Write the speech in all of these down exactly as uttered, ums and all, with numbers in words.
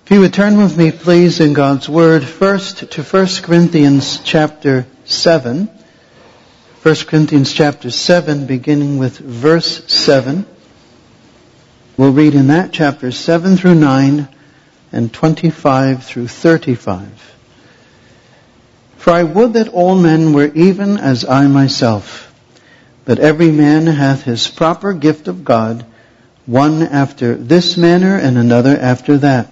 If you would turn with me, please, in God's Word, first to First Corinthians chapter seven. First Corinthians chapter seven, beginning with verse seven. We'll read in that chapter seven through nine and twenty-five through thirty-five. For I would that all men were even as I myself, but every man hath his proper gift of God, one after this manner and another after that.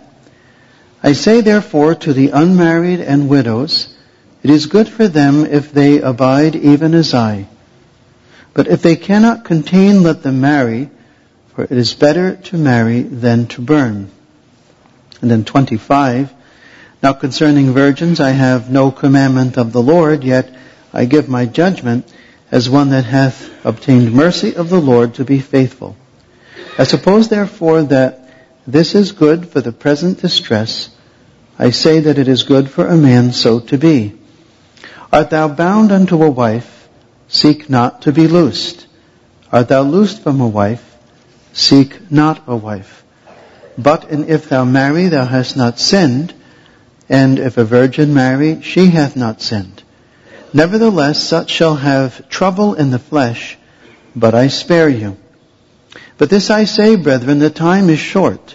I say therefore to the unmarried and widows, it is good for them if they abide even as I. But if they cannot contain, let them marry, for it is better to marry than to burn. And then twenty-five, now concerning virgins I have no commandment of the Lord, yet I give my judgment as one that hath obtained mercy of the Lord to be faithful. I suppose therefore that this is good for the present distress. I say that it is good for a man so to be. Art thou bound unto a wife? Seek not to be loosed. Art thou loosed from a wife? Seek not a wife. But and if thou marry, thou hast not sinned, and if a virgin marry, she hath not sinned. Nevertheless, such shall have trouble in the flesh, but I spare you. But this I say, brethren, the time is short.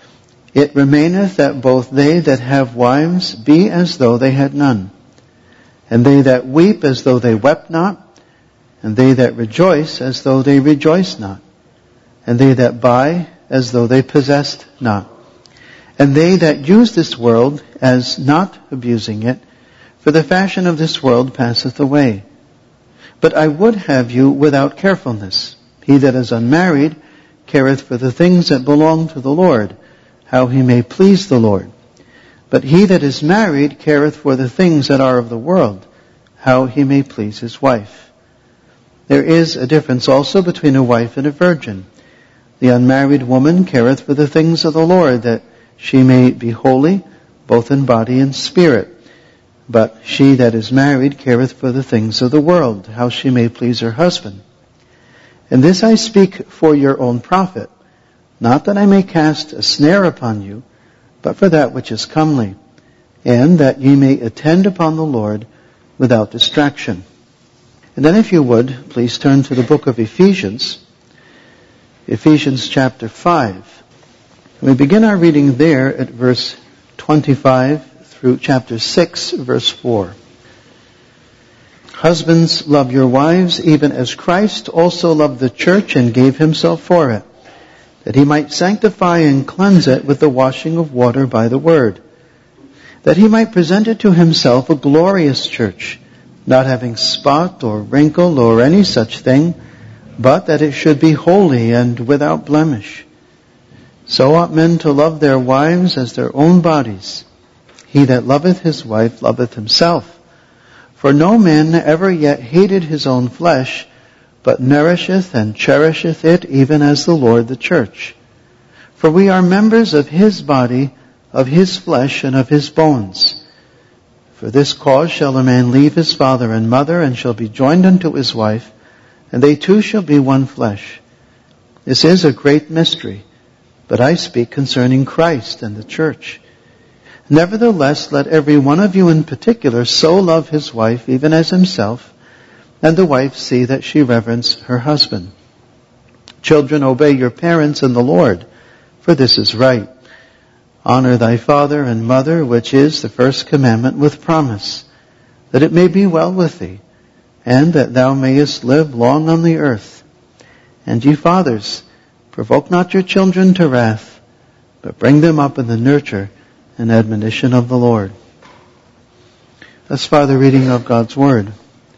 It remaineth that both they that have wives be as though they had none, and they that weep as though they wept not, and they that rejoice as though they rejoiced not, and they that buy as though they possessed not, and they that use this world as not abusing it, for the fashion of this world passeth away. But I would have you without carefulness. He that is unmarried careth for the things that belong to the Lord, how he may please the Lord. But he that is married careth for the things that are of the world, how he may please his wife. There is a difference also between a wife and a virgin. The unmarried woman careth for the things of the Lord, that she may be holy, both in body and spirit. But she that is married careth for the things of the world, how she may please her husband. And this I speak for your own profit, not that I may cast a snare upon you, but for that which is comely, and that ye may attend upon the Lord without distraction. And then if you would, please turn to the book of Ephesians, Ephesians chapter five. We begin our reading there at verse twenty-five through chapter six, verse four. Husbands, love your wives, even as Christ also loved the church and gave himself for it, that he might sanctify and cleanse it with the washing of water by the word, that he might present it to himself a glorious church, not having spot or wrinkle or any such thing, but that it should be holy and without blemish. So ought men to love their wives as their own bodies. He that loveth his wife loveth himself. For no man ever yet hated his own flesh, but nourisheth and cherisheth it, even as the Lord the church. For we are members of his body, of his flesh, and of his bones. For this cause shall a man leave his father and mother, and shall be joined unto his wife, and they two shall be one flesh. This is a great mystery, but I speak concerning Christ and the church. Nevertheless, let every one of you in particular so love his wife, even as himself, and the wife see that she reverence her husband. Children, obey your parents in the Lord, for this is right. Honor thy father and mother, which is the first commandment with promise, that it may be well with thee, and that thou mayest live long on the earth. And ye fathers, provoke not your children to wrath, but bring them up in the nurture and admonition of the Lord. Thus far the reading of God's Word.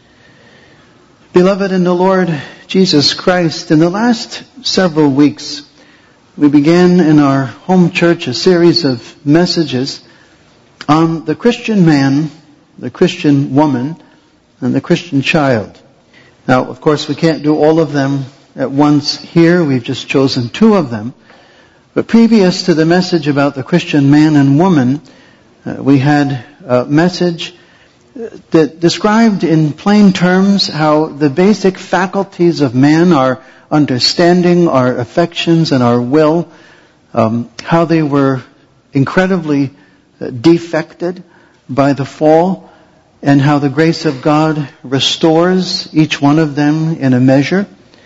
Beloved in the Lord Jesus Christ, in the last several weeks, we began in our home church a series of messages on the Christian man, the Christian woman, and the Christian child. Now, of course, we can't do all of them at once here. We've just chosen two of them. But previous to the message about the Christian man and woman, uh, we had a message that described in plain terms how the basic faculties of man, our understanding, our affections, and our will, um, how they were incredibly defected by the fall, and how the grace of God restores each one of them in a measure.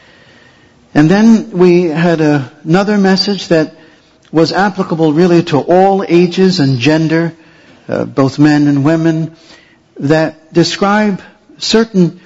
And then we had a, another message that was applicable really to all ages and gender, uh, both men and women, that describe certain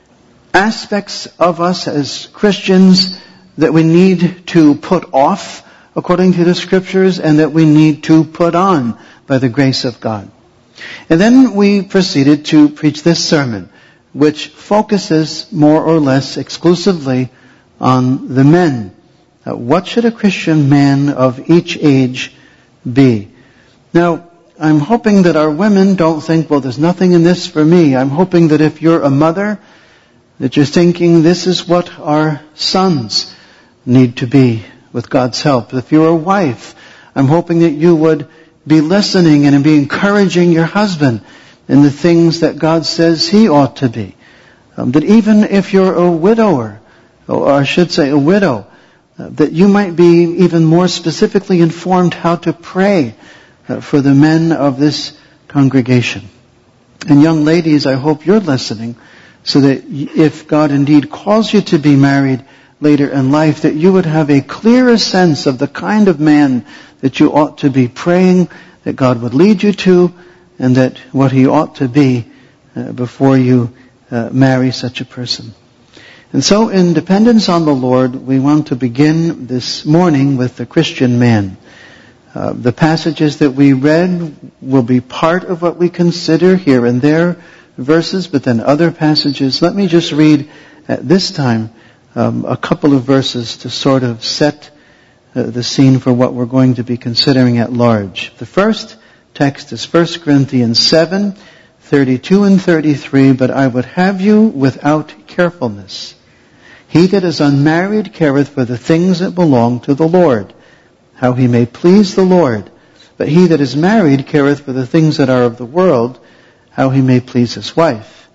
aspects of us as Christians that we need to put off according to the Scriptures and that we need to put on by the grace of God. And then we proceeded to preach this sermon, which focuses more or less exclusively on the men. Uh, what should a Christian man of each age be? Now, I'm hoping that our women don't think, well, there's nothing in this for me. I'm hoping that if you're a mother, that you're thinking this is what our sons need to be with God's help. If you're a wife, I'm hoping that you would be listening and be encouraging your husband in the things that God says he ought to be. Um, that even if you're a widower, or I should say a widow, uh, that you might be even more specifically informed how to pray uh, for the men of this congregation. And young ladies, I hope you're listening, so that if God indeed calls you to be married later in life, that you would have a clearer sense of the kind of man that you ought to be praying that God would lead you to, and that what he ought to be uh, before you uh, marry such a person. And so in dependence on the Lord, we want to begin this morning with the Christian man. Uh, the passages that we read will be part of what we consider here and there verses, but then other passages. Let me just read at this time um, a couple of verses to sort of set uh, the scene for what we're going to be considering at large. The first text is First Corinthians seven, thirty-two and thirty-three, but I would have you without carefulness. He that is unmarried careth for the things that belong to the Lord, how he may please the Lord. But he that is married careth for the things that are of the world, how he may please his wife.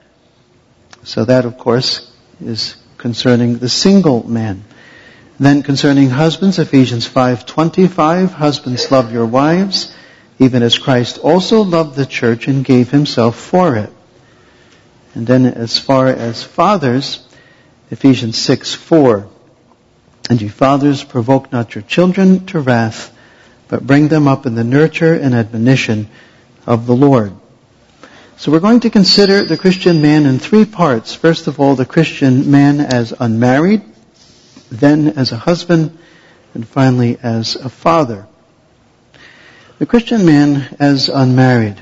So that, of course, is concerning the single man. Then concerning husbands, Ephesians five twenty-five, husbands, love your wives, even as Christ also loved the church and gave himself for it. And then as far as fathers, Ephesians six four, and you fathers, provoke not your children to wrath, but bring them up in the nurture and admonition of the Lord. So we're going to consider the Christian man in three parts. First of all, the Christian man as unmarried, then as a husband, and finally as a father. The Christian man as unmarried.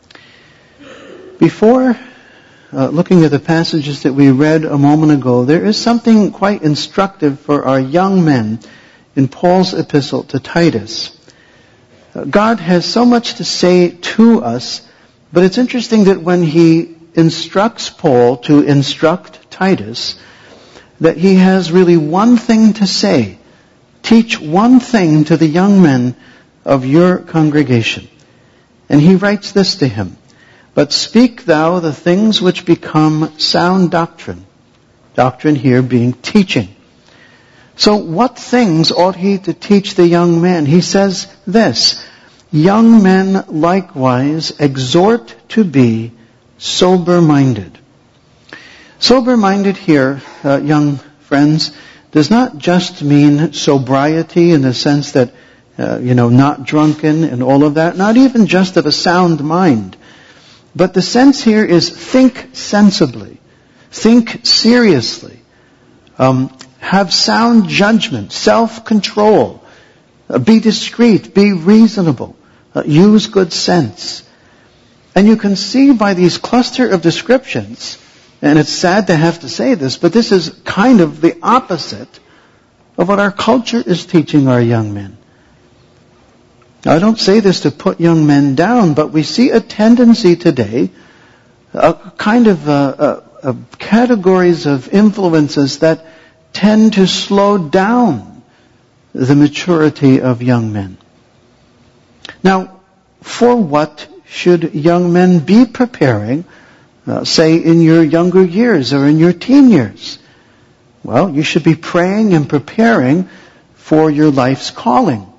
Before uh, looking at the passages that we read a moment ago, there is something quite instructive for our young men in Paul's epistle to Titus. Uh, God has so much to say to us, but it's interesting that when he instructs Paul to instruct Titus, that he has really one thing to say. Teach one thing to the young men of your congregation. And he writes this to him, but speak thou the things which become sound doctrine. Doctrine here being teaching. So what things ought he to teach the young men? He says this, young men likewise exhort to be sober-minded. Sober-minded here, uh, young friends, does not just mean sobriety in the sense that, uh, you know, not drunken and all of that, not even just of a sound mind. But the sense here is think sensibly, think seriously, um, have sound judgment, self-control, uh, be discreet, be reasonable, uh, use good sense. And you can see by these cluster of descriptions, and it's sad to have to say this, but this is kind of the opposite of what our culture is teaching our young men. Now, I don't say this to put young men down, but we see a tendency today, a kind of uh, uh, uh, categories of influences that tend to slow down the maturity of young men. Now, for what should young men be preparing, uh, say in your younger years or in your teen years? Well, you should be praying and preparing for your life's calling.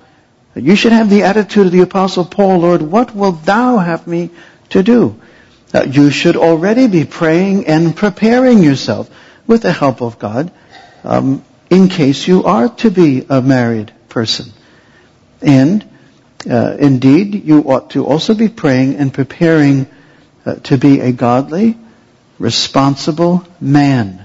You should have the attitude of the Apostle Paul, Lord, what wilt thou have me to do? Uh, you should already be praying and preparing yourself with the help of God um, in case you are to be a married person. And uh, indeed, you ought to also be praying and preparing uh, to be a godly, responsible man.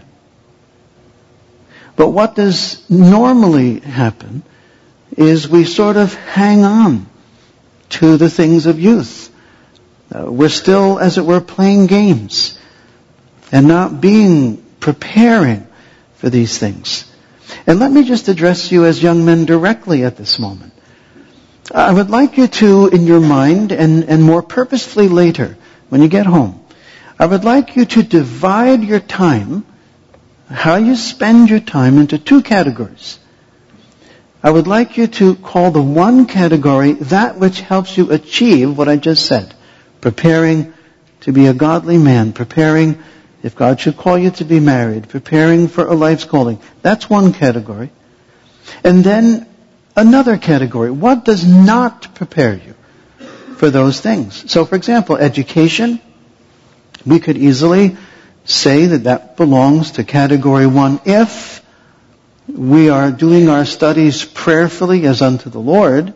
But what does normally happen is we sort of hang on to the things of youth. Uh, we're still, as it were, playing games and not being, preparing for these things. And let me just address you as young men directly at this moment. I would like you to, in your mind, and, and more purposefully later, when you get home, I would like you to divide your time, how you spend your time, into two categories. I would like you to call the one category that which helps you achieve what I just said. Preparing to be a godly man. Preparing, if God should call you to be married. Preparing for a life's calling. That's one category. And then another category. What does not prepare you for those things? So for example, education. We could easily say that that belongs to category one if we are doing our studies prayerfully as unto the Lord.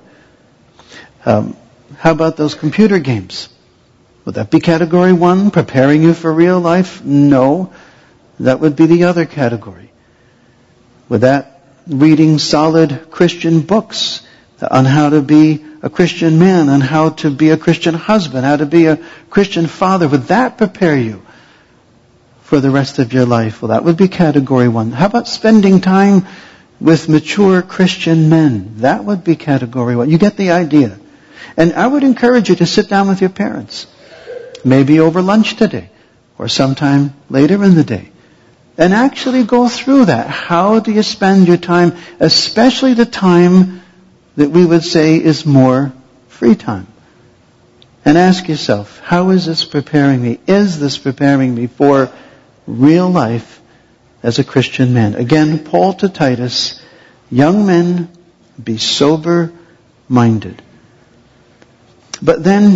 Um, how about those computer games? Would that be category one, preparing you for real life? No. That would be the other category. Would that reading solid Christian books on how to be a Christian man, on how to be a Christian husband, how to be a Christian father, would that prepare you for the rest of your life? Well, that would be category one. How about spending time with mature Christian men? That would be category one. You get the idea. And I would encourage you to sit down with your parents, maybe over lunch today, or sometime later in the day, and actually go through that. How do you spend your time, especially the time that we would say is more free time? And ask yourself, how is this preparing me? Is this preparing me for real life as a Christian man? Again, Paul to Titus, young men, be sober-minded. But then,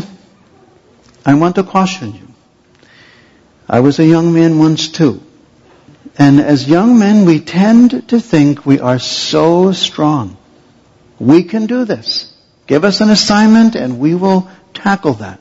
I want to caution you. I was a young man once too. And as young men, we tend to think we are so strong. We can do this. Give us an assignment and we will tackle that.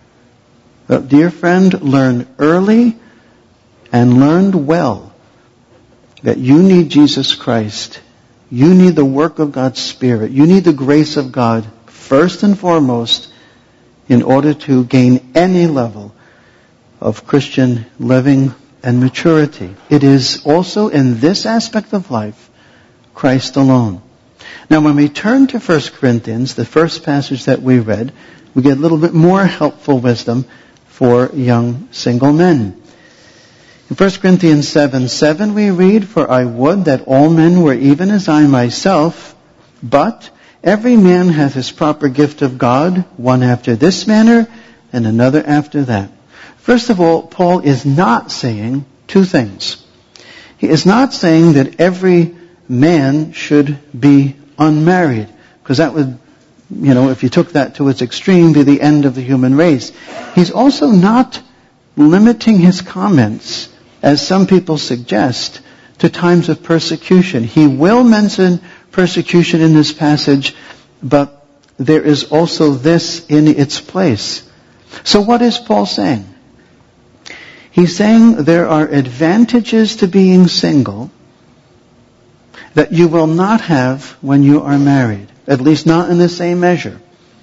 But dear friend, learn early and learned well that you need Jesus Christ. You need the work of God's Spirit. You need the grace of God first and foremost in order to gain any level of Christian living and maturity. It is also in this aspect of life, Christ alone. Now when we turn to First Corinthians, the first passage that we read, we get a little bit more helpful wisdom for young single men. In First Corinthians seven seven we read, For I would that all men were even as I myself, but every man hath his proper gift of God, one after this manner, and another after that. First of all, Paul is not saying two things. He is not saying that every man should be unmarried, because that would, you know, if you took that to its extreme, be the end of the human race. He's also not limiting his comments, as some people suggest, to times of persecution. He will mention persecution in this passage, but there is also this in its place. So what is Paul saying? He's saying there are advantages to being single that you will not have when you are married, at least not in the same measure.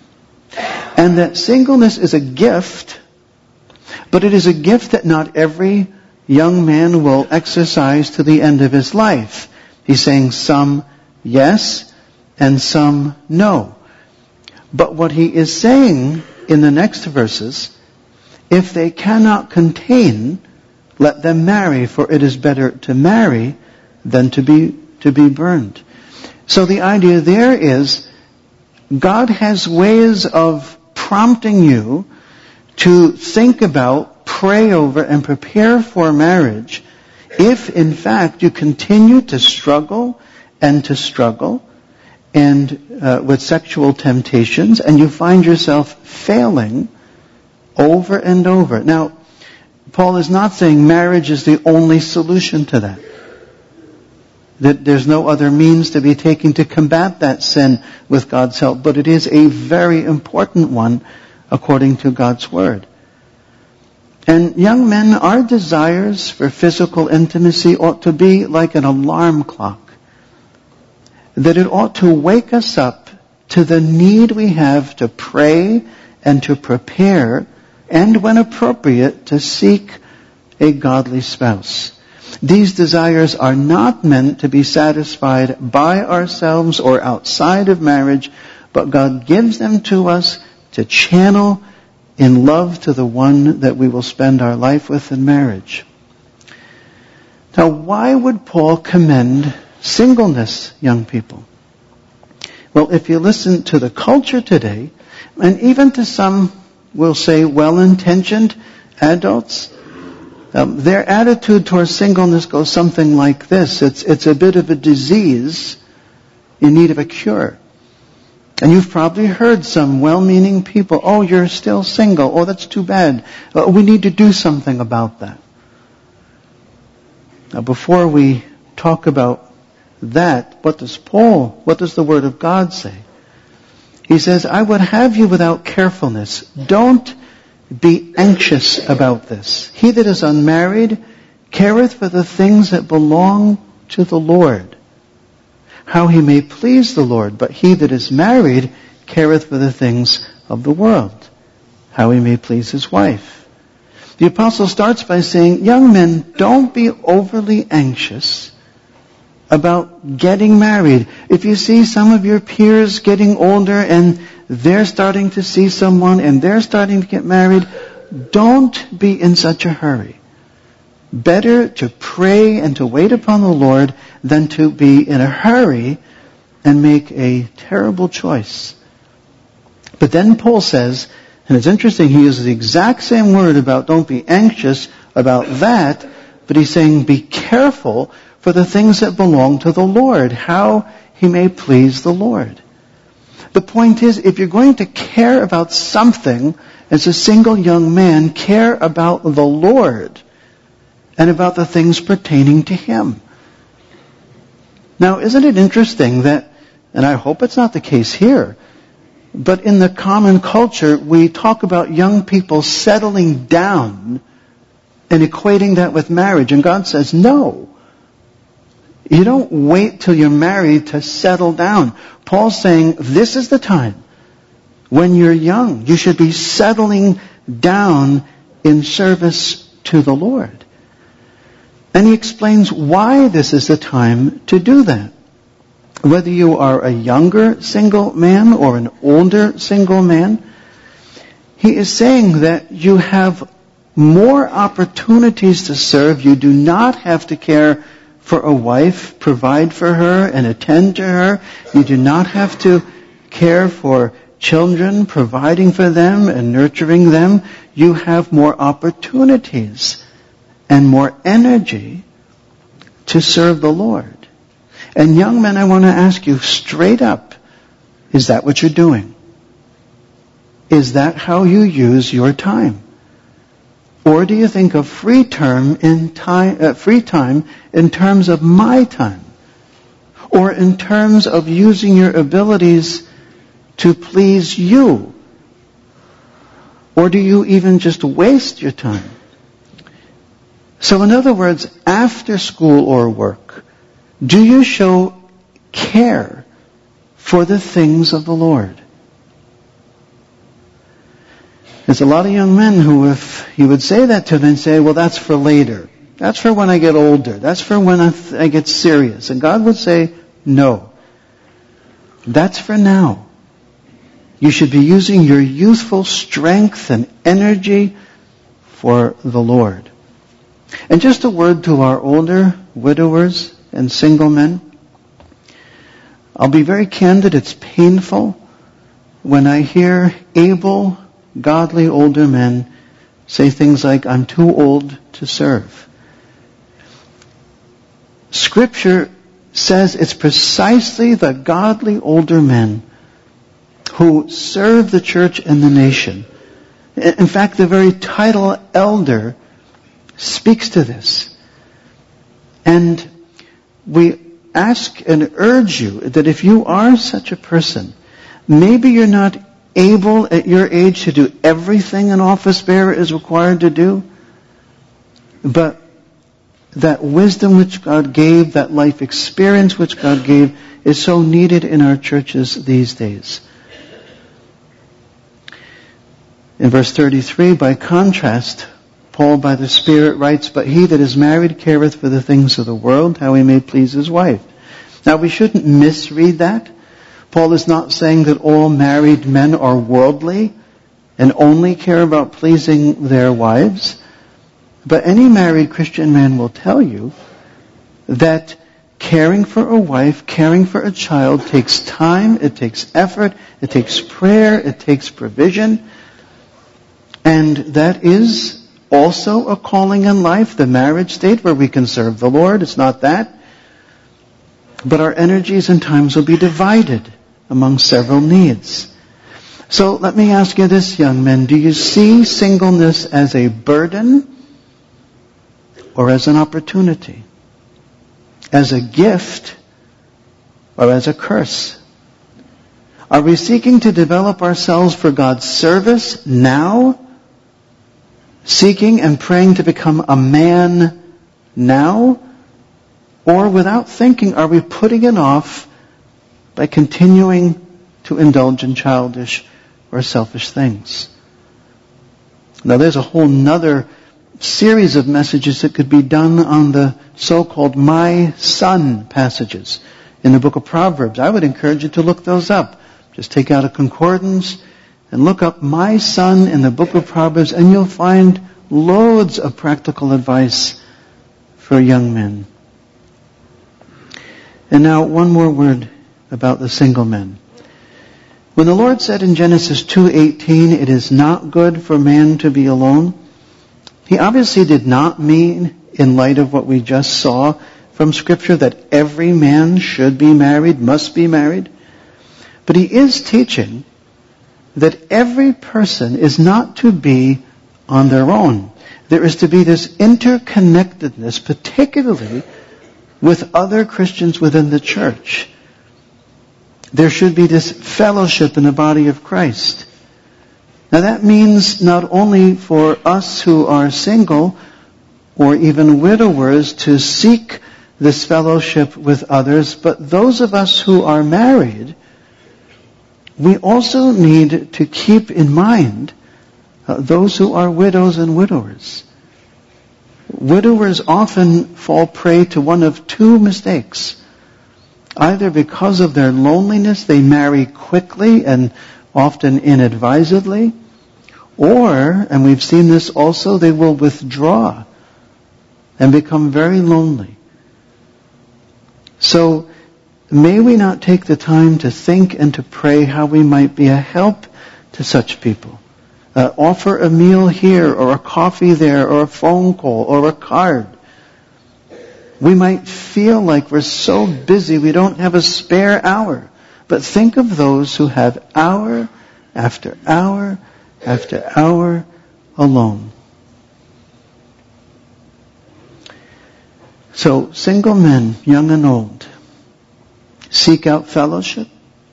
And that singleness is a gift, but it is a gift that not every young man will exercise to the end of his life. He's saying some yes and some no. But what he is saying in the next verses, if they cannot contain, let them marry, for it is better to marry than to be to be burned. So the idea there is, God has ways of prompting you to think about, pray over, and prepare for marriage if in fact you continue to struggle and to struggle and uh, with sexual temptations, and you find yourself failing over and over. Now, Paul is not saying marriage is the only solution to that. That there's no other means to be taken to combat that sin with God's help, but it is a very important one according to God's Word. And young men, our desires for physical intimacy ought to be like an alarm clock. That it ought to wake us up to the need we have to pray and to prepare, and when appropriate, to seek a godly spouse. These desires are not meant to be satisfied by ourselves or outside of marriage, but God gives them to us to channel in love to the one that we will spend our life with in marriage. Now, why would Paul commend singleness, young people? Well, if you listen to the culture today, and even to some, we'll say, well-intentioned adults, um, their attitude towards singleness goes something like this. It's, it's a bit of a disease in need of a cure. And you've probably heard some well-meaning people, oh, you're still single. Oh, that's too bad. Uh, we need to do something about that. Now, before we talk about that, what does Paul, what does the Word of God say? He says, I would have you without carefulness. Don't be anxious about this. He that is unmarried careth for the things that belong to the Lord, how he may please the Lord. But he that is married careth for the things of the world, how he may please his wife. The apostle starts by saying, young men, don't be overly anxious about getting married. If you see some of your peers getting older and they're starting to see someone and they're starting to get married, don't be in such a hurry. Better to pray and to wait upon the Lord than to be in a hurry and make a terrible choice. But then Paul says, and it's interesting, he uses the exact same word about don't be anxious about that, but he's saying be careful for the things that belong to the Lord, how he may please the Lord. The point is, if you're going to care about something as a single young man, care about the Lord and about the things pertaining to Him. Now, isn't it interesting that, and I hope it's not the case here, but in the common culture, we talk about young people settling down and equating that with marriage. And God says, no. You don't wait till you're married to settle down. Paul's saying, this is the time when you're young. You should be settling down in service to the Lord. And he explains why this is the time to do that. Whether you are a younger single man or an older single man, he is saying that you have more opportunities to serve. You do not have to care for a wife, provide for her and attend to her. You do not have to care for children, providing for them and nurturing them. You have more opportunities and more energy to serve the Lord. And young men, I want to ask you straight up, is that what you're doing? Is that how you use your time? Or do you think of free term in time, uh, free time in terms of my time? Or in terms of using your abilities to please you? Or do you even just waste your time? So in other words, after school or work, do you show care for the things of the Lord? There's a lot of young men who, if you would say that to them, say, well, that's for later. That's for when I get older. That's for when I, th- I get serious. And God would say, no. That's for now. You should be using your youthful strength and energy for the Lord. And just a word to our older widowers and single men. I'll be very candid, it's painful when I hear able, godly older men say things like, I'm too old to serve. Scripture says it's precisely the godly older men who serve the church and the nation. In fact, the very title elder speaks to this. And we ask and urge you that if you are such a person, maybe you're not able at your age to do everything an office bearer is required to do, but that wisdom which God gave, that life experience which God gave, is so needed in our churches these days. In verse thirty-three, by contrast, Paul by the Spirit writes, "But he that is married careth for the things of the world, how he may please his wife." Now we shouldn't misread that. Paul is not saying that all married men are worldly and only care about pleasing their wives. But any married Christian man will tell you that caring for a wife, caring for a child takes time, it takes effort, it takes prayer, it takes provision. And that is also a calling in life, the marriage state where we can serve the Lord. It's not that. But our energies and times will be divided among several needs. So let me ask you this, young men. Do you see singleness as a burden or as an opportunity? As a gift or as a curse? Are we seeking to develop ourselves for God's service now? Seeking and praying to become a man now? Or without thinking, are we putting it off by continuing to indulge in childish or selfish things? Now there's a whole nother series of messages that could be done on the so-called my son passages in the book of Proverbs. I would encourage you to look those up. Just take out a concordance and look up my son in the book of Proverbs, and you'll find loads of practical advice for young men. And now one more word about the single men. When the Lord said in Genesis two eighteen, "It is not good for man to be alone," He obviously did not mean, in light of what we just saw from Scripture, that every man should be married, must be married. But He is teaching that every person is not to be on their own. There is to be this interconnectedness, particularly with other Christians within the church. There should be this fellowship in the body of Christ. Now that means not only for us who are single or even widowers to seek this fellowship with others, but those of us who are married, we also need to keep in mind uh, those who are widows and widowers. Widowers often fall prey to one of two mistakes. Either because of their loneliness, they marry quickly and often inadvisedly, or, and we've seen this also, they will withdraw and become very lonely. So, may we not take the time to think and to pray how we might be a help to such people. Uh, offer a meal here, or a coffee there, or a phone call, or a card. We might feel like we're so busy we don't have a spare hour. But think of those who have hour after hour after hour alone. So, single men, young and old, seek out fellowship,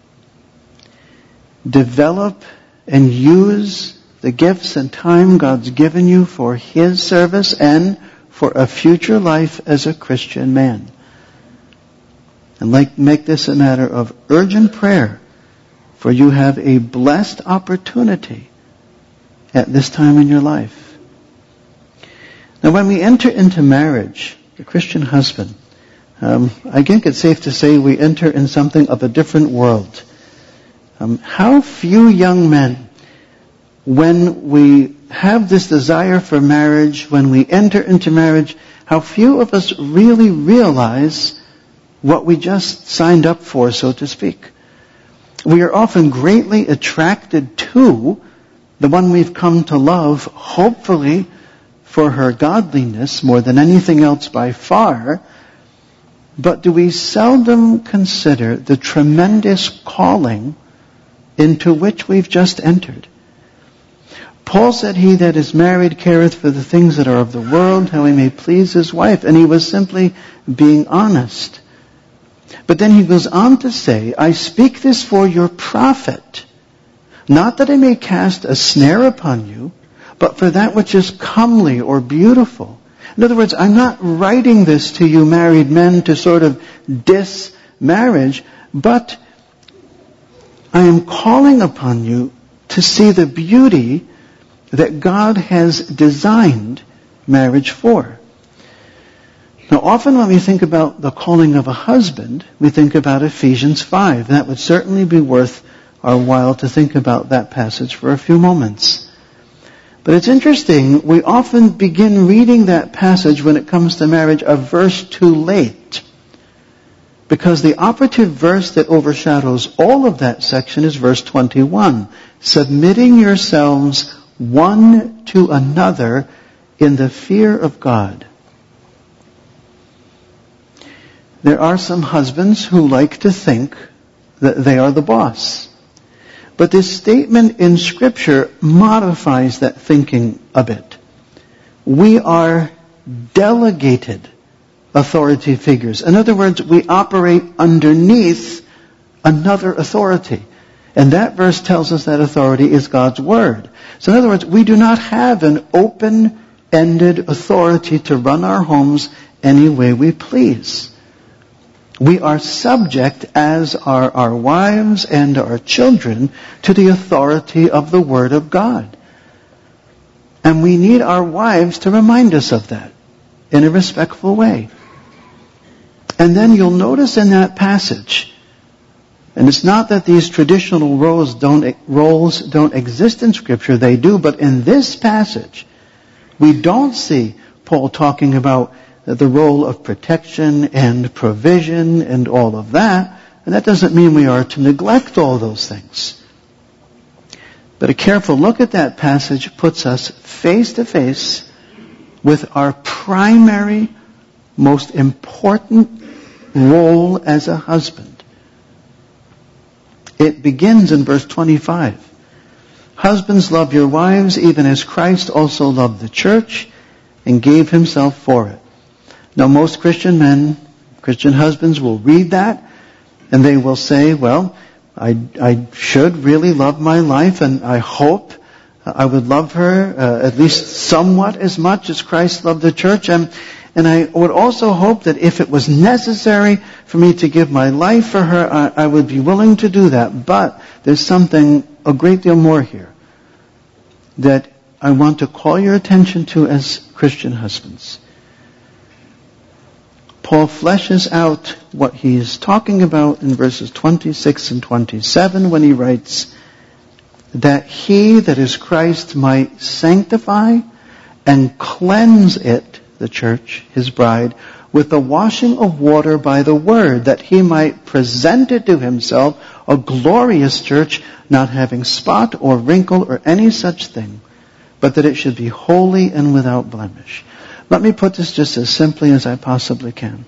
develop and use the gifts and time God's given you for His service and for a future life as a Christian man. And like, make this a matter of urgent prayer, for you have a blessed opportunity at this time in your life. Now when we enter into marriage, the Christian husband, um, I think it's safe to say we enter in something of a different world. Um, how few young men, when we have this desire for marriage, when we enter into marriage, how few of us really realize what we just signed up for, so to speak. We are often greatly attracted to the one we've come to love, hopefully for her godliness more than anything else by far. but do we seldom consider the tremendous calling into which we've just entered? Paul said, "He that is married careth for the things that are of the world, how he may please his wife." And he was simply being honest. But then he goes on to say, "I speak this for your profit, not that I may cast a snare upon you, but for that which is comely or beautiful." In other words, I'm not writing this to you married men to sort of diss marriage, but I am calling upon you to see the beauty that God has designed marriage for. Now, often when we think about the calling of a husband, we think about Ephesians five. That would certainly be worth our while to think about that passage for a few moments. But it's interesting, we often begin reading that passage when it comes to marriage a verse too late. Because the operative verse that overshadows all of that section is verse twenty-one. "Submitting yourselves one to another in the fear of God." There are some husbands who like to think that they are the boss. But this statement in Scripture modifies that thinking a bit. We are delegated authority figures. In other words, we operate underneath another authority. And that verse tells us that authority is God's Word. So in other words, we do not have an open-ended authority to run our homes any way we please. We are subject, as are our wives and our children, to the authority of the Word of God. And we need our wives to remind us of that in a respectful way. And then you'll notice in that passage, and it's not that these traditional roles don't, roles don't exist in Scripture, they do, but in this passage, we don't see Paul talking about the role of protection and provision and all of that. And that doesn't mean we are to neglect all those things. But a careful look at that passage puts us face to face with our primary, most important role as a husband. It begins in verse twenty-five. "Husbands, love your wives, even as Christ also loved the church and gave himself for it." Now, most Christian men, Christian husbands will read that and they will say, well, I, I should really love my wife, and I hope I would love her uh, at least somewhat as much as Christ loved the church. And, and I would also hope that if it was necessary for me to give my life for her, I, I would be willing to do that. But there's something a great deal more here that I want to call your attention to as Christian husbands. Paul fleshes out what he is talking about in verses twenty-six and twenty-seven when he writes, "That he, that is Christ, might sanctify and cleanse it," the church, his bride, "with the washing of water by the word, that he might present it to himself a glorious church, not having spot or wrinkle or any such thing, but that it should be holy and without blemish." Let me put this just as simply as I possibly can.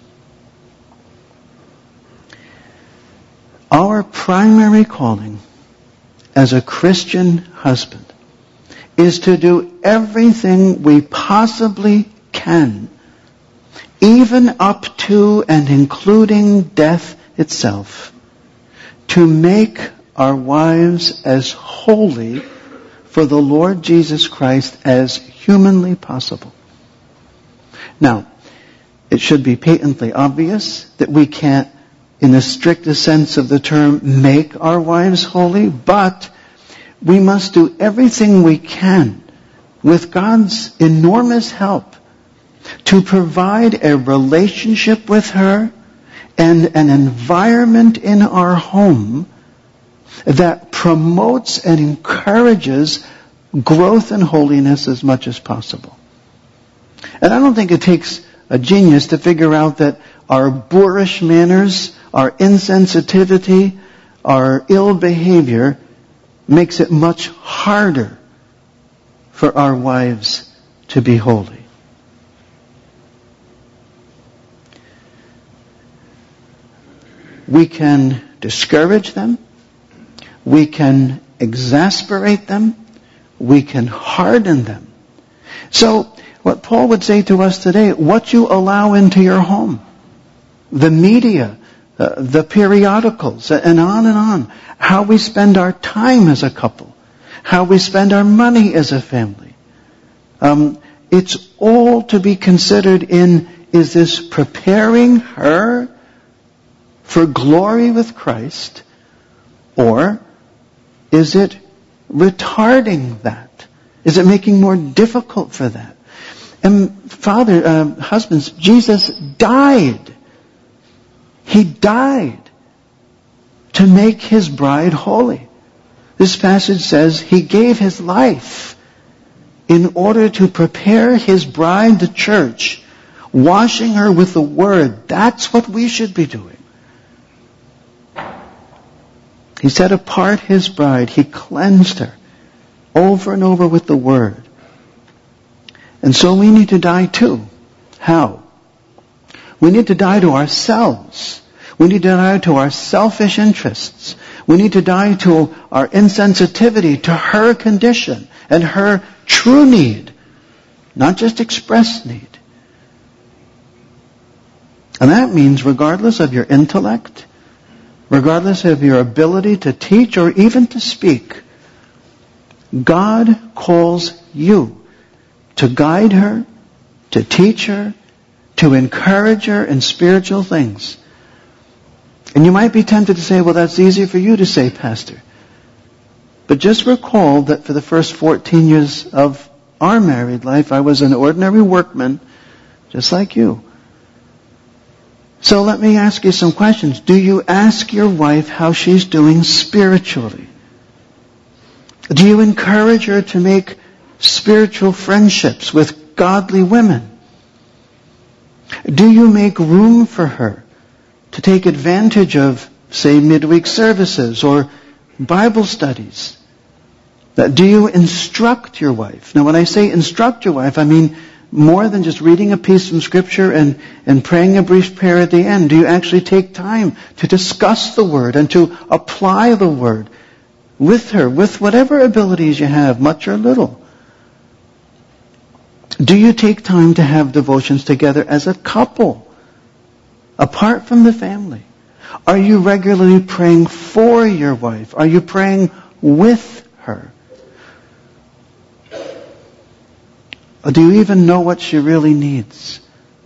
Our primary calling as a Christian husband is to do everything we possibly can, even up to and including death itself, to make our wives as holy for the Lord Jesus Christ as humanly possible. Now, it should be patently obvious that we can't, in the strictest sense of the term, make our wives holy, but we must do everything we can with God's enormous help to provide a relationship with her and an environment in our home that promotes and encourages growth in holiness as much as possible. And I don't think it takes a genius to figure out that our boorish manners, our insensitivity, our ill behavior makes it much harder for our wives to be holy. We can discourage them. We can exasperate them. We can harden them. So, what Paul would say to us today, what you allow into your home, the media, uh, the periodicals, and on and on, how we spend our time as a couple, how we spend our money as a family. Um, it's all to be considered in, is this preparing her for glory with Christ, or is it retarding that? Is it making more difficult for that? And father, uh, husbands, Jesus died. He died to make His bride holy. This passage says He gave His life in order to prepare His bride, the church, washing her with the Word. That's what we should be doing. He set apart His bride. He cleansed her over and over with the Word. And so we need to die too. How? We need to die to ourselves. We need to die to our selfish interests. We need to die to our insensitivity to her condition and her true need, not just expressed need. And that means regardless of your intellect, regardless of your ability to teach or even to speak, God calls you to guide her, to teach her, to encourage her in spiritual things. And you might be tempted to say, well, that's easy for you to say, Pastor. But just recall that for the first fourteen years of our married life, I was an ordinary workman, just like you. So let me ask you some questions. Do you ask your wife how she's doing spiritually? Do you encourage her to make spiritual friendships with godly women? Do you make room for her to take advantage of, say, midweek services or Bible studies? Do you instruct your wife? Now, when I say instruct your wife, I mean more than just reading a piece from Scripture and, and praying a brief prayer at the end. Do you actually take time to discuss the Word and to apply the Word with her, with whatever abilities you have, much or little? Do you take time to have devotions together as a couple, apart from the family? Are you regularly praying for your wife? Are you praying with her? Or do you even know what she really needs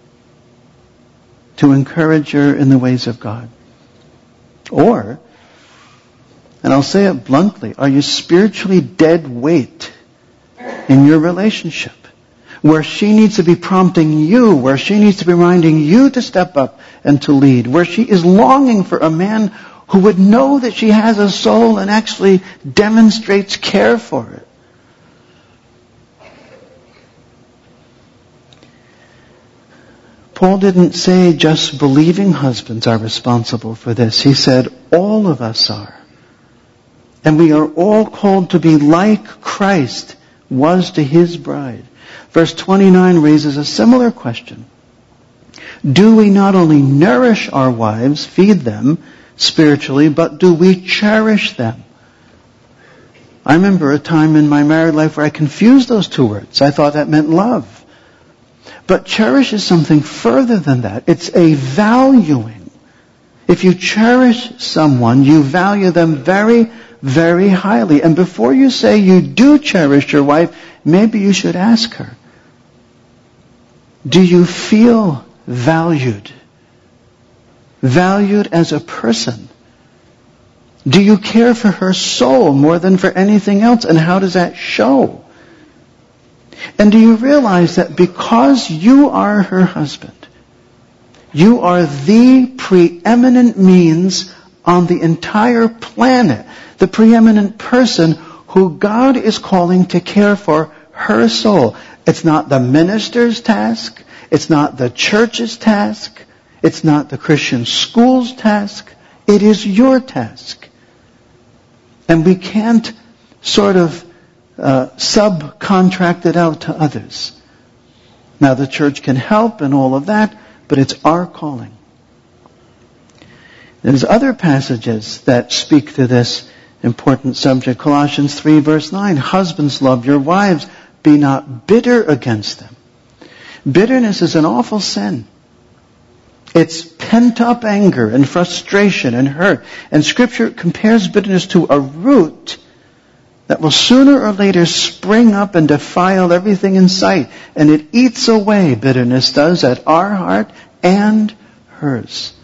to encourage her in the ways of God? Or, and I'll say it bluntly, are you spiritually dead weight in your relationship? Where she needs to be prompting you, where she needs to be reminding you to step up and to lead, where she is longing for a man who would know that she has a soul and actually demonstrates care for it. Paul didn't say just believing husbands are responsible for this. He said all of us are. And we are all called to be like Christ was to His bride. Verse twenty-nine raises a similar question. Do we not only nourish our wives, feed them spiritually, but do we cherish them? I remember a time in my married life where I confused those two words. I thought that meant love. But cherish is something further than that. It's a valuing. If you cherish someone, you value them very, very highly. And before you say you do cherish your wife, maybe you should ask her, do you feel valued? Valued as a person? Do you care for her soul more than for anything else? And how does that show? And do you realize that because you are her husband, you are the preeminent means on the entire planet, the preeminent person who God is calling to care for her soul. It's not the minister's task. It's not the church's task. It's not the Christian school's task. It is your task. And we can't sort of uh, subcontract it out to others. Now the church can help and all of that, but it's our calling. There's other passages that speak to this important subject. Colossians three verse nine, husbands, love your wives, be not bitter against them. Bitterness is an awful sin. It's pent-up anger and frustration and hurt. And Scripture compares bitterness to a root that will sooner or later spring up and defile everything in sight. And it eats away, bitterness does, at our heart and hers.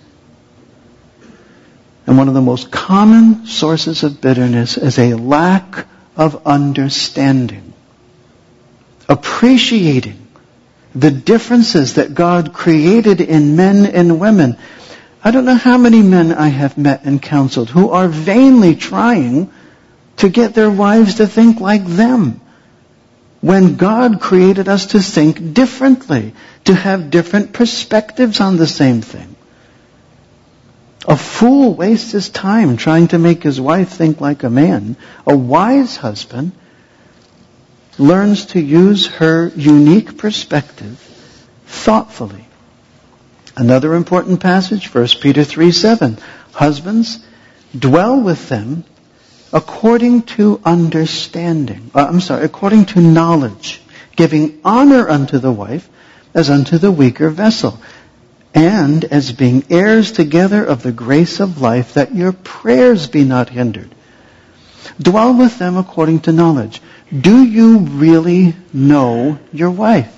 And one of the most common sources of bitterness is a lack of understanding, appreciating the differences that God created in men and women. I don't know how many men I have met and counseled who are vainly trying to get their wives to think like them, when God created us to think differently, to have different perspectives on the same thing. A fool wastes his time trying to make his wife think like a man. A wise husband learns to use her unique perspective thoughtfully. Another important passage, First Peter three seven. Husbands, dwell with them according to understanding. Uh, I'm sorry, according to knowledge, giving honor unto the wife as unto the weaker vessel, and as being heirs together of the grace of life, that your prayers be not hindered. Dwell with them according to knowledge. Do you really know your wife?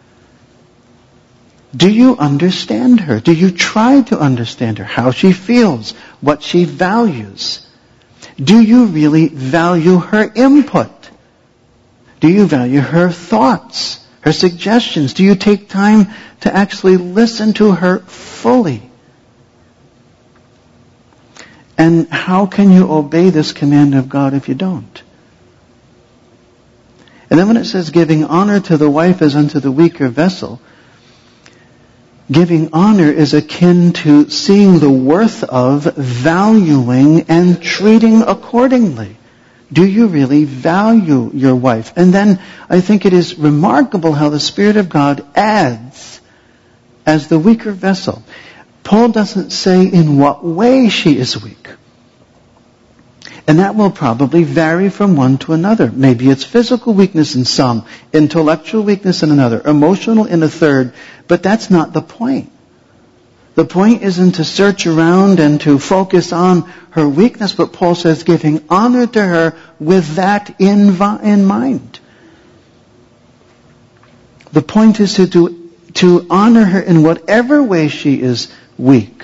Do you understand her? Do you try to understand her? How she feels? What she values? Do you really value her input? Do you value her thoughts, her suggestions? Do you take time to actually listen to her fully? And how can you obey this command of God if you don't? And then when it says giving honor to the wife as unto the weaker vessel, giving honor is akin to seeing the worth of, valuing, and treating accordingly. Do you really value your wife? And then I think it is remarkable how the Spirit of God adds as the weaker vessel. Paul doesn't say in what way she is weak. And that will probably vary from one to another. Maybe it's physical weakness in some, intellectual weakness in another, emotional in a third, but that's not the point. The point isn't to search around and to focus on her weakness, but Paul says giving honor to her with that in, in mind. The point is to, do, to honor her in whatever way she is weak.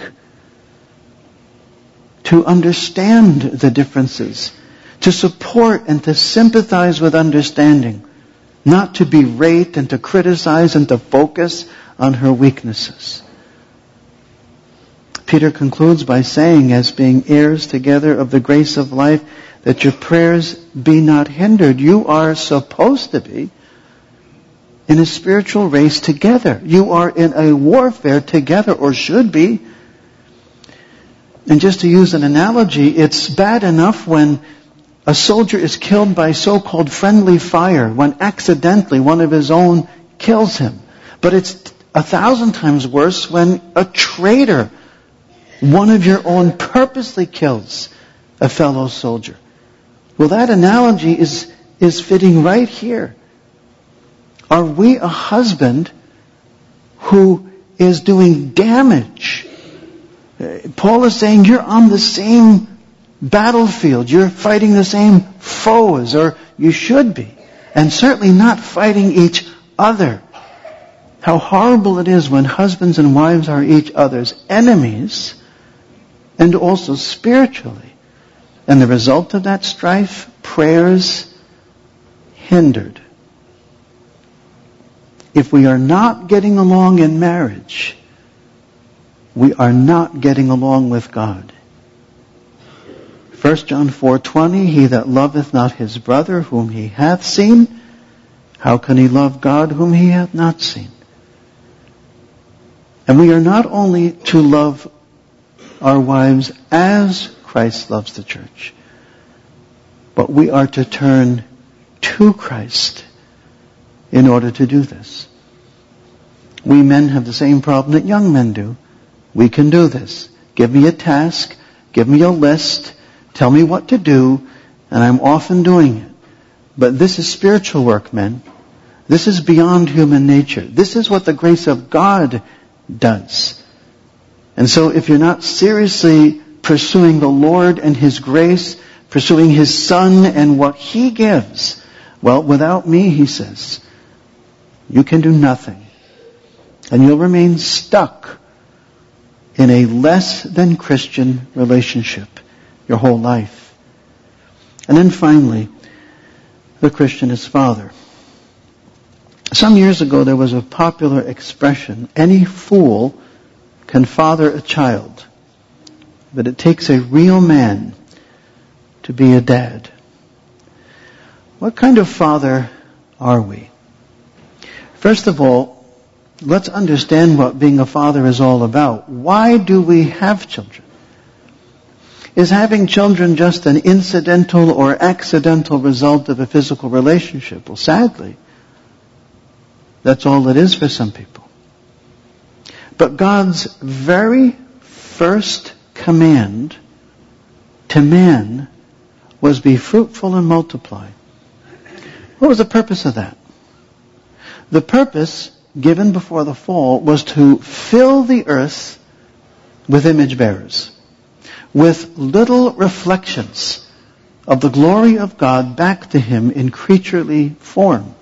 To understand the differences, to support and to sympathize with understanding, not to berate and to criticize and to focus on her weaknesses. Peter concludes by saying, as being heirs together of the grace of life, that your prayers be not hindered. You are supposed to be in a spiritual race together. You are in a warfare together, or should be. And just to use an analogy, it's bad enough when a soldier is killed by so-called friendly fire, when accidentally one of his own kills him. But it's a thousand times worse when a traitor, one of your own, purposely kills a fellow soldier. Well, that analogy is, is fitting right here. Are we a husband who is doing damage? Paul is saying you're on the same battlefield. You're fighting the same foes, or you should be. And certainly not fighting each other. How horrible it is when husbands and wives are each other's enemies, and also spiritually. And the result of that strife, prayers hindered. If we are not getting along in marriage, we are not getting along with God. First John four twenty, he that loveth not his brother whom he hath seen, how can he love God whom he hath not seen? And we are not only to love our wives as Christ loves the church, but we are to turn to Christ in order to do this. We men have the same problem that young men do. We can do this. Give me a task, give me a list, tell me what to do, and I'm often doing it. But this is spiritual work, men. This is beyond human nature. This is what the grace of God does. And so if you're not seriously pursuing the Lord and His grace, pursuing His Son and what He gives, well, without me, He says, you can do nothing. And you'll remain stuck in a less than Christian relationship your whole life. And then finally, the Christian is father. Some years ago there was a popular expression, any fool can father a child, but it takes a real man to be a dad. What kind of father are we? First of all, let's understand what being a father is all about. Why do we have children? Is having children just an incidental or accidental result of a physical relationship? Well, sadly, that's all it is for some people. But God's very first command to man was be fruitful and multiply. What was the purpose of that? The purpose given before the fall was to fill the earth with image bearers, with little reflections of the glory of God back to Him in creaturely form.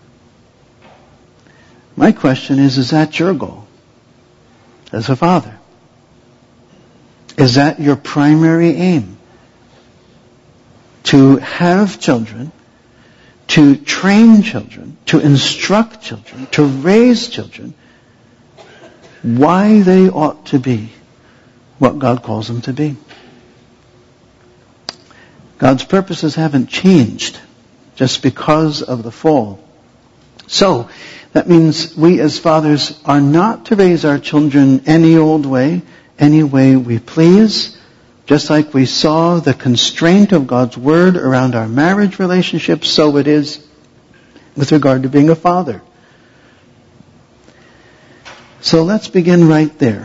My question is, is that your goal as a father? Is that your primary aim? To have children, to train children, to instruct children, to raise children, why they ought to be what God calls them to be. God's purposes haven't changed just because of the fall. So, that means we as fathers are not to raise our children any old way, any way we please, just like we saw the constraint of God's Word around our marriage relationship, so it is with regard to being a father. So let's begin right there.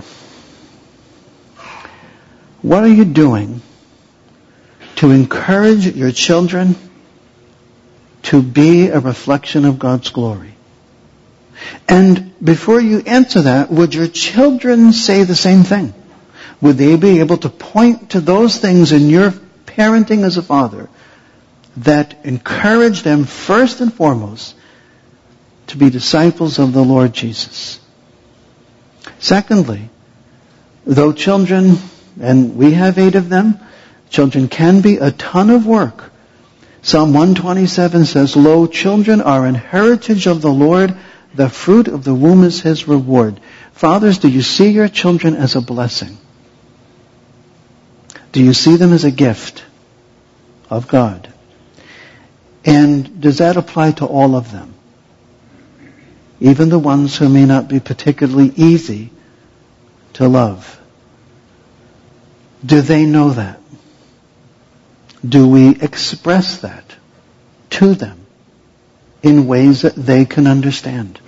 What are you doing to encourage your children to be a reflection of God's glory? And before you answer that, would your children say the same thing? Would they be able to point to those things in your parenting as a father that encourage them first and foremost to be disciples of the Lord Jesus? Secondly, though children, and we have eight of them, children can be a ton of work. Psalm one twenty-seven says, "Lo, children are an heritage of the Lord, the fruit of the womb is His reward." Fathers, do you see your children as a blessing? Do you see them as a gift of God? And does that apply to all of them? Even the ones who may not be particularly easy to love. Do they know that? Do we express that to them in ways that they can understand?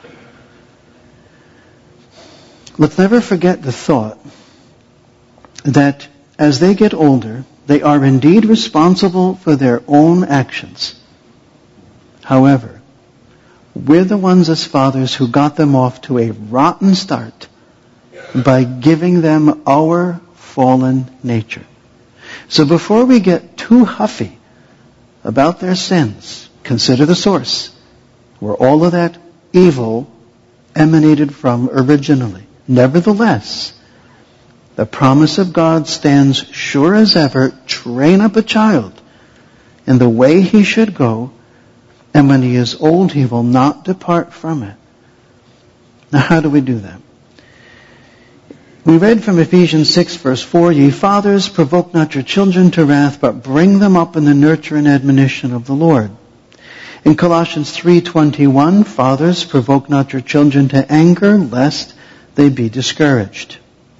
Let's never forget the thought that as they get older, they are indeed responsible for their own actions. However, we're the ones as fathers who got them off to a rotten start by giving them our fallen nature. So before we get too huffy about their sins, consider the source, where all of that evil emanated from originally. Nevertheless, the promise of God stands sure as ever. Train up a child in the way he should go, and when he is old, he will not depart from it. Now, how do we do that? We read from Ephesians six, verse four, "Ye fathers, provoke not your children to wrath, but bring them up in the nurture and admonition of the Lord." In Colossians three twenty-one, "Fathers, provoke not your children to anger, lest they be discouraged."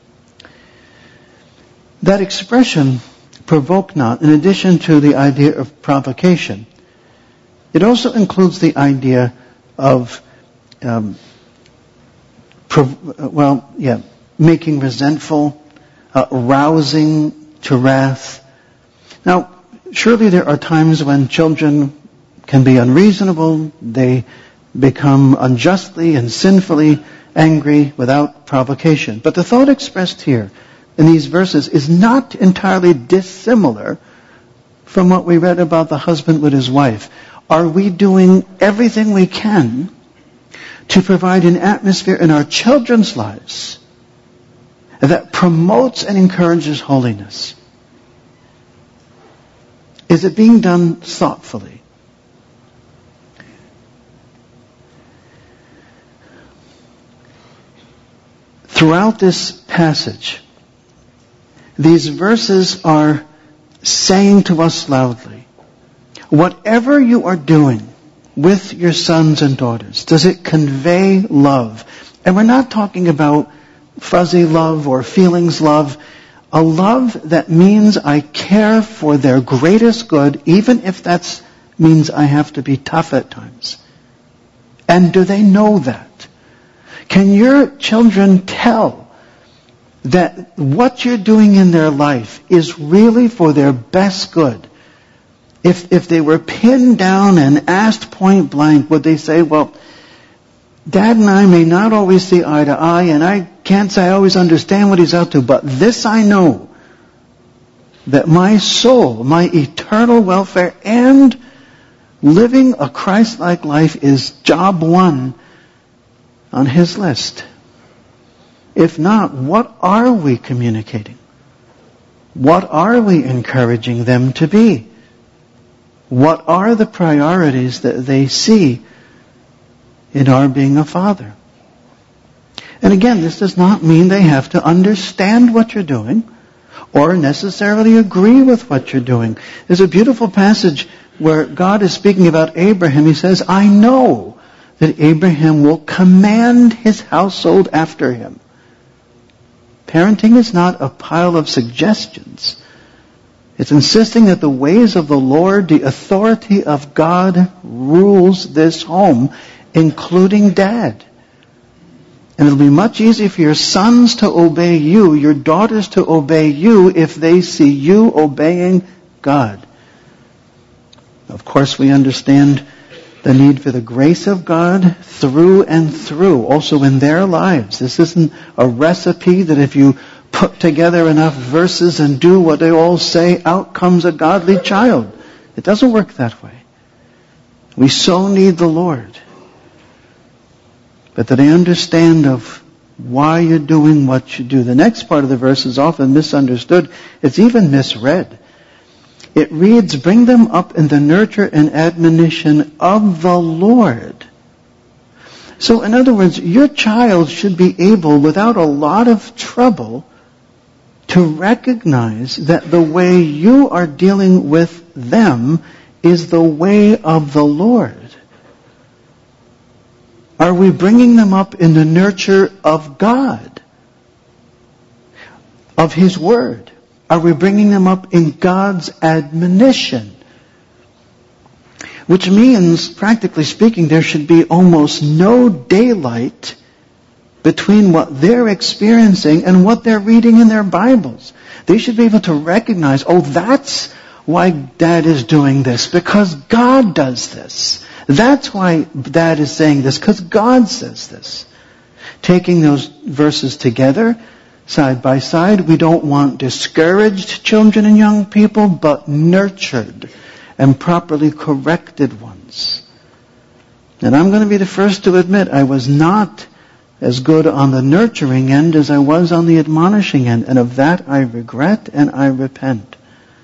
That expression, provoke not, in addition to the idea of provocation, it also includes the idea of, um, prov- well, yeah, making resentful, uh, rousing to wrath. Now, surely there are times when children can be unreasonable. They become unjustly and sinfully angry without provocation. But the thought expressed here in these verses is not entirely dissimilar from what we read about the husband with his wife. Are we doing everything we can to provide an atmosphere in our children's lives that promotes and encourages holiness? Is it being done thoughtfully? Throughout this passage, these verses are saying to us loudly, whatever you are doing with your sons and daughters, does it convey love? And we're not talking about fuzzy love or feelings love. A love that means I care for their greatest good, even if that means I have to be tough at times. And do they know that? Can your children tell that what you're doing in their life is really for their best good? If if they were pinned down and asked point blank, would they say, well, Dad and I may not always see eye to eye, and I can't say I always understand what he's up to, but this I know, that my soul, my eternal welfare, and living a Christ-like life is job one on his list. If not, what are we communicating? What are we encouraging them to be? What are the priorities that they see in our being a father? And again, this does not mean they have to understand what you're doing or necessarily agree with what you're doing. There's a beautiful passage where God is speaking about Abraham. He says, I know that Abraham will command his household after him. Parenting is not a pile of suggestions. It's insisting that the ways of the Lord, the authority of God, rules this home, including Dad. And it'll be much easier for your sons to obey you, your daughters to obey you, if they see you obeying God. Of course, we understand the need for the grace of God through and through, also in their lives. This isn't a recipe that if you put together enough verses and do what they all say, out comes a godly child. It doesn't work that way. We so need the Lord. But that they understand of why you're doing what you do. The next part of the verse is often misunderstood. It's even misread. It reads, bring them up in the nurture and admonition of the Lord. So in other words, your child should be able, without a lot of trouble, to recognize that the way you are dealing with them is the way of the Lord. Are we bringing them up in the nurture of God, of His Word? Are we bringing them up in God's admonition? Which means, practically speaking, there should be almost no daylight between what they're experiencing and what they're reading in their Bibles. They should be able to recognize, oh, that's why Dad is doing this, because God does this. That's why Dad is saying this, because God says this. Taking those verses together, side by side, we don't want discouraged children and young people, but nurtured and properly corrected ones. And I'm going to be the first to admit I was not as good on the nurturing end as I was on the admonishing end. And of that I regret and I repent.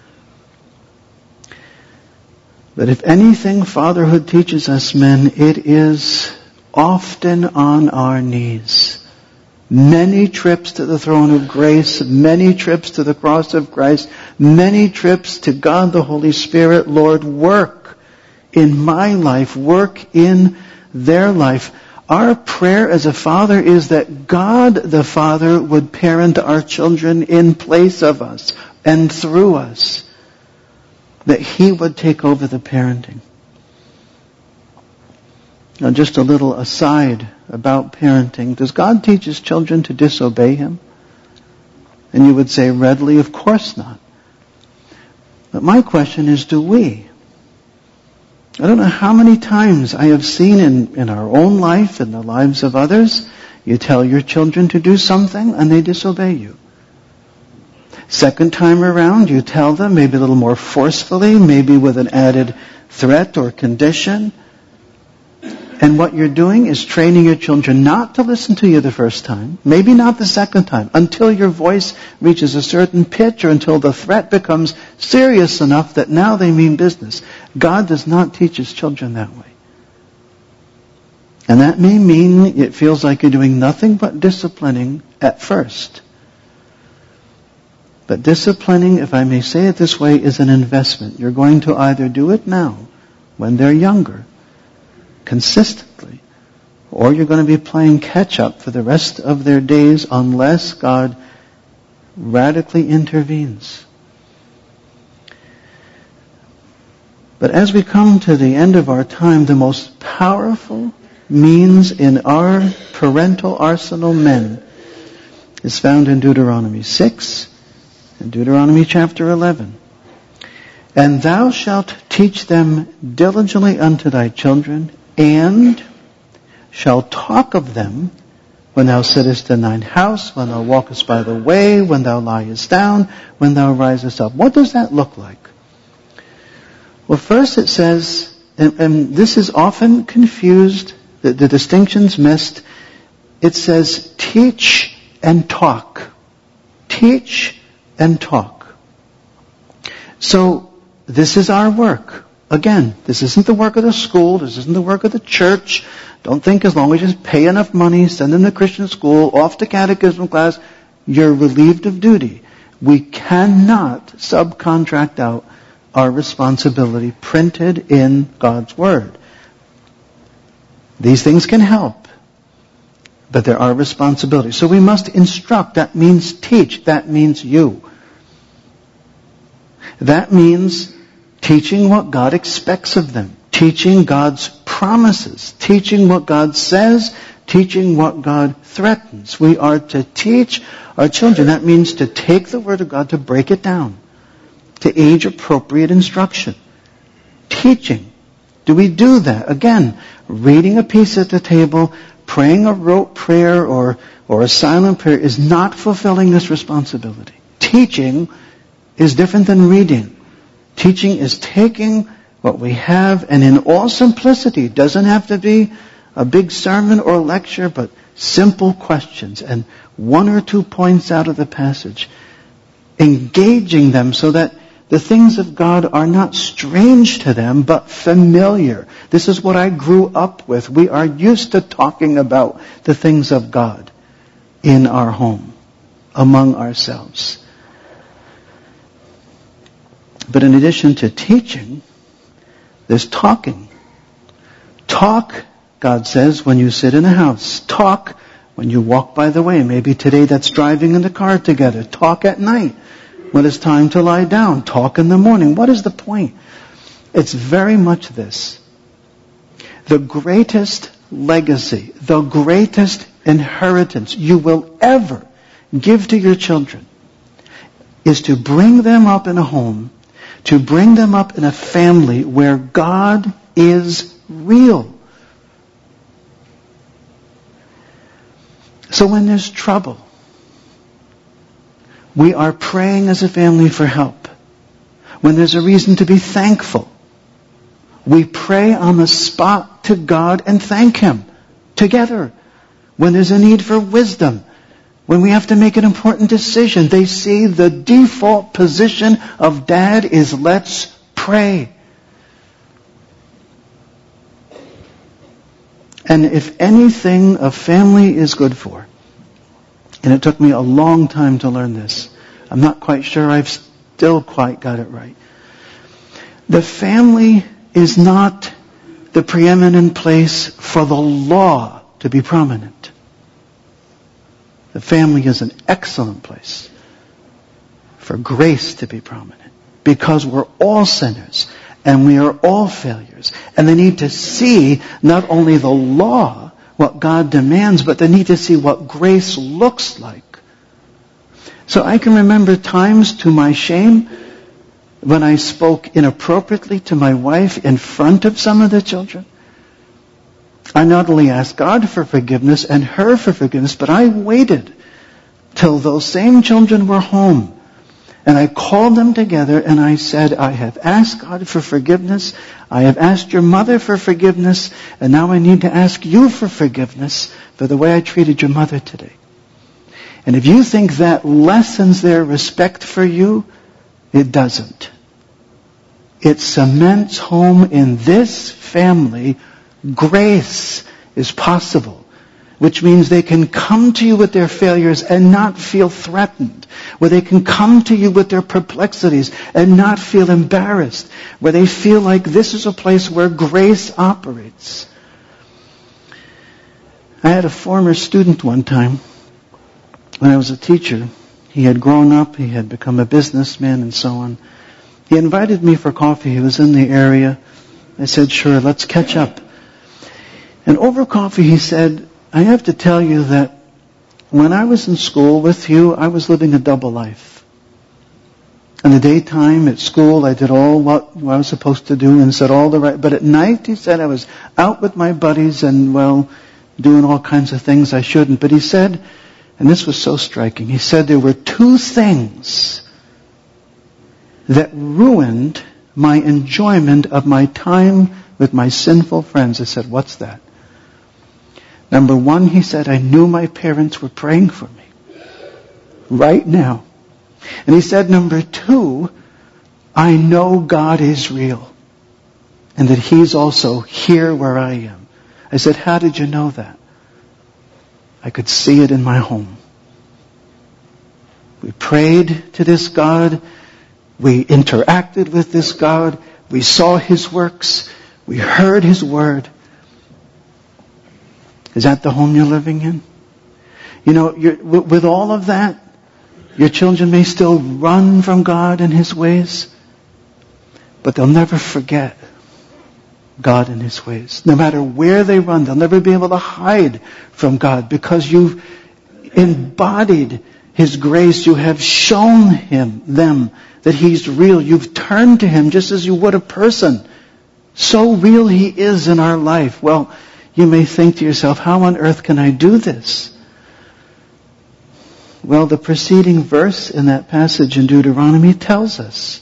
But if anything fatherhood teaches us, men, it is often on our knees. Many trips to the throne of grace, many trips to the cross of Christ, many trips to God the Holy Spirit. Lord, work in my life, work in their life. Our prayer as a father is that God the Father would parent our children in place of us and through us. That He would take over the parenting. Now just a little aside about parenting. Does God teach His children to disobey Him? And you would say readily, of course not. But my question is, do we? I don't know how many times I have seen in, in our own life, in the lives of others, you tell your children to do something and they disobey you. Second time around, you tell them, maybe a little more forcefully, maybe with an added threat or condition. And what you're doing is training your children not to listen to you the first time, maybe not the second time, until your voice reaches a certain pitch or until the threat becomes serious enough that now they mean business. God does not teach His children that way. And that may mean it feels like you're doing nothing but disciplining at first. But disciplining, if I may say it this way, is an investment. You're going to either do it now, when they're younger, consistently, or you're going to be playing catch-up for the rest of their days unless God radically intervenes. But as we come to the end of our time, the most powerful means in our parental arsenal, men, is found in Deuteronomy six and Deuteronomy chapter eleven. And thou shalt teach them diligently unto thy children, and shalt talk of them when thou sittest in thine house, when thou walkest by the way, when thou liest down, when thou risest up. What does that look like? Well, first it says, and, and this is often confused, the, the distinction's missed. It says, teach and talk. Teach and talk. So, this is our work. Again, this isn't the work of the school. This isn't the work of the church. Don't think as long as you just pay enough money, send them to Christian school, off to catechism class, you're relieved of duty. We cannot subcontract out our responsibility printed in God's Word. These things can help, but they're our responsibility. So we must instruct. That means teach. That means you. That means teaching what God expects of them. Teaching God's promises. Teaching what God says. Teaching what God threatens. We are to teach our children. That means to take the Word of God, to break it down. To age-appropriate instruction. Teaching. Do we do that? Again, reading a piece at the table, praying a rote prayer or, or a silent prayer is not fulfilling this responsibility. Teaching is different than reading. Teaching is taking what we have, and in all simplicity, it doesn't have to be a big sermon or lecture, but simple questions and one or two points out of the passage. Engaging them so that the things of God are not strange to them, but familiar. This is what I grew up with. We are used to talking about the things of God in our home, among ourselves. But in addition to teaching, there's talking. Talk, God says, when you sit in a house. Talk when you walk by the way. Maybe today that's driving in the car together. Talk at night when it's time to lie down. Talk in the morning. What is the point? It's very much this. The greatest legacy, the greatest inheritance you will ever give to your children is to bring them up in a home, to bring them up in a family where God is real. So when there's trouble, we are praying as a family for help. When there's a reason to be thankful, we pray on the spot to God and thank Him together. When there's a need for wisdom, when we have to make an important decision, they see the default position of dad is let's pray. And if anything a family is good for, and it took me a long time to learn this, I'm not quite sure I've still quite got it right. The family is not the preeminent place for the law to be prominent. The family is an excellent place for grace to be prominent, because we're all sinners and we are all failures. And they need to see not only the law, what God demands, but they need to see what grace looks like. So I can remember times to my shame when I spoke inappropriately to my wife in front of some of the children. I not only asked God for forgiveness and her for forgiveness, but I waited till those same children were home. And I called them together and I said, I have asked God for forgiveness. I have asked your mother for forgiveness. And now I need to ask you for forgiveness for the way I treated your mother today. And if you think that lessens their respect for you, it doesn't. It cements home in this family grace is possible, which means they can come to you with their failures and not feel threatened, where they can come to you with their perplexities and not feel embarrassed, where they feel like this is a place where grace operates. I had a former student one time when I was a teacher. He had grown up, he had become a businessman and so on. He invited me for coffee. He was in the area. I said, sure, let's catch up. And over coffee he said, I have to tell you that when I was in school with you, I was living a double life. In the daytime at school, I did all what I was supposed to do and said all the right. But at night, he said, I was out with my buddies and, well, doing all kinds of things I shouldn't. But he said, and this was so striking, he said there were two things that ruined my enjoyment of my time with my sinful friends. I said, what's that? Number one, he said, I knew my parents were praying for me right now. And he said, number two, I know God is real and that He's also here where I am. I said, how did you know that? I could see it in my home. We prayed to this God. We interacted with this God. We saw His works. We heard His word. Is that the home you're living in? You know, you're, with all of that, your children may still run from God and His ways, but they'll never forget God and His ways. No matter where they run, they'll never be able to hide from God because you've embodied His grace. You have shown Him, them, that He's real. You've turned to Him just as you would a person. So real He is in our life. Well, you may think to yourself, how on earth can I do this? Well, the preceding verse in that passage in Deuteronomy tells us,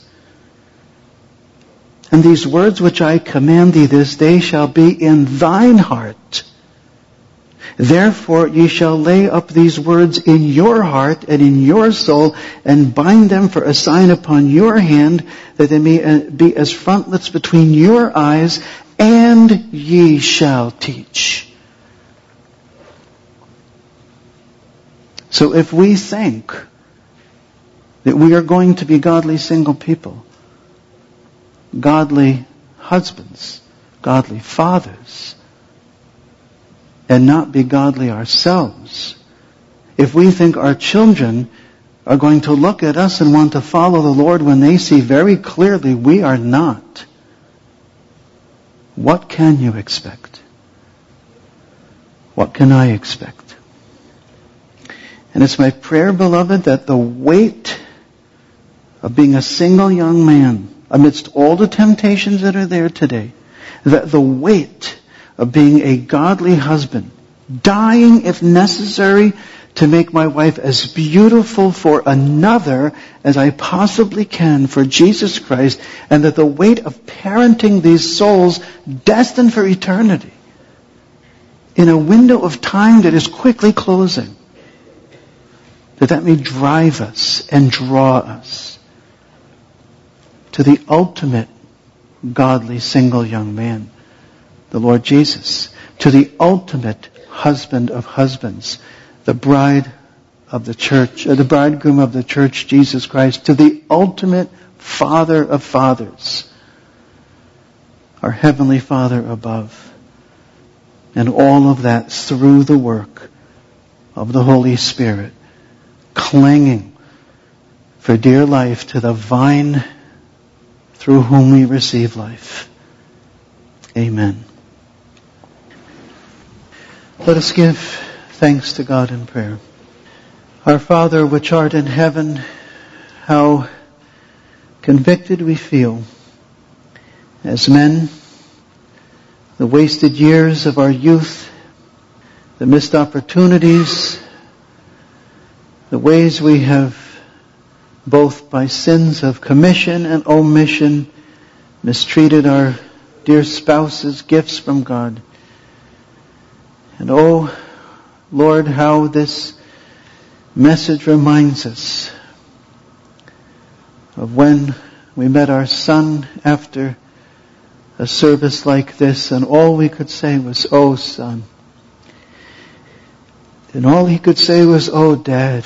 and these words which I command thee this day shall be in thine heart. Therefore ye shall lay up these words in your heart and in your soul, and bind them for a sign upon your hand, that they may be as frontlets between your eyes, and ye shall teach. So if we think that we are going to be godly single people, godly husbands, godly fathers, and not be godly ourselves, if we think our children are going to look at us and want to follow the Lord when they see very clearly we are not, what can you expect? What can I expect? And it's my prayer, beloved, that the weight of being a single young man, amidst all the temptations that are there today, that the weight of being a godly husband, dying if necessary to make my wife as beautiful for another as I possibly can for Jesus Christ, and that the weight of parenting these souls destined for eternity in a window of time that is quickly closing, that that may drive us and draw us to the ultimate godly single young man, the Lord Jesus, to the ultimate husband of husbands, the bride of the church, uh, the bridegroom of the church, Jesus Christ, to the ultimate Father of fathers, our Heavenly Father above. And all of that through the work of the Holy Spirit, clinging for dear life to the vine through whom we receive life. Amen. Let us give thanks to God in prayer. Our Father, which art in heaven, how convicted we feel as men, the wasted years of our youth, the missed opportunities, the ways we have, both by sins of commission and omission, mistreated our dear spouses, gifts from God. And oh, Lord, how this message reminds us of when we met our son after a service like this, and all we could say was, "Oh, son." And all he could say was, "Oh, Dad."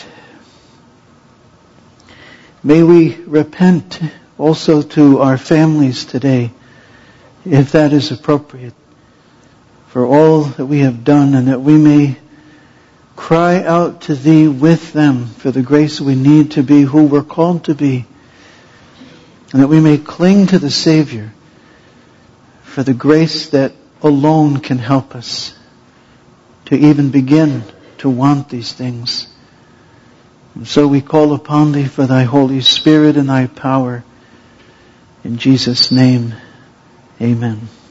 May we repent also to our families today, if that is appropriate, for all that we have done, and that we may cry out to Thee with them for the grace we need to be who we're called to be, and that we may cling to the Savior for the grace that alone can help us to even begin to want these things. And so we call upon Thee for Thy Holy Spirit and Thy power. In Jesus' name, amen.